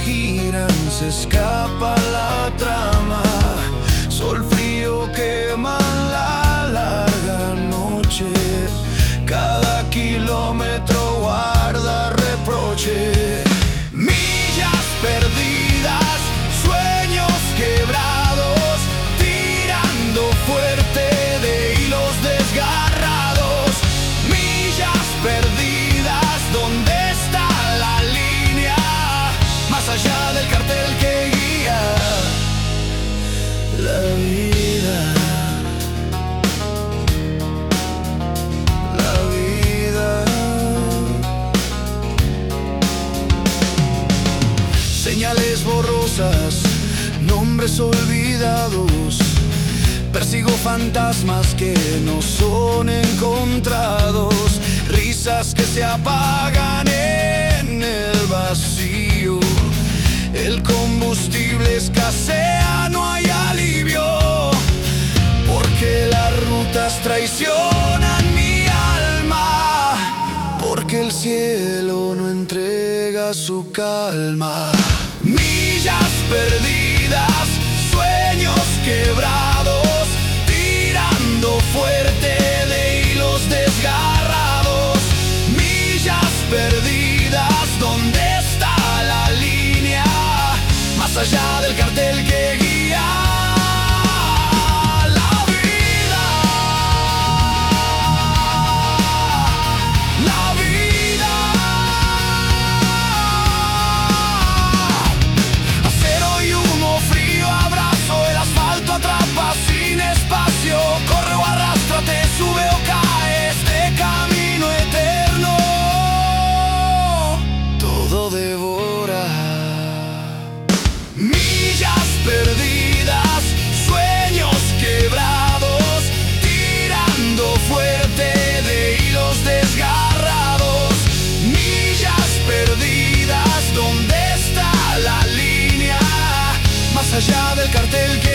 giran, se escapa la trama. Sol frío quema la larga noche. Cada kilómetro guarda reproche. Millas perdidas, sueños quebrados, tirando fuerte de hilos desgarrados. Millas perdidas, ¿dónde está la línea? Más allá del cartel que guía la vida. La vida. Señales borrosas, nombres olvidados. Persigo fantasmas que no son encontrados. Risas que se apagan en el vacío. El combustible escasea, no hay alivio. Porque las rutas traicionan mi alma. Porque el cielo no entrega su calma. Millas perdidas, sueños quebrados, tirando fuerte de hilos desgarrados. Millas perdidas, ¿dónde está la línea? Más allá del cartel que guía la vida. La vida. Acero y humo frío, abrazo el asfalto, atrapa sin espacio. Corre o arrástrate, sube o cae, este camino eterno todo devora. Millas perdidas, sueños quebrados, tirando fuerte de hilos desgarrados. Millas perdidas, ¿dónde está la línea? Más allá del cartel que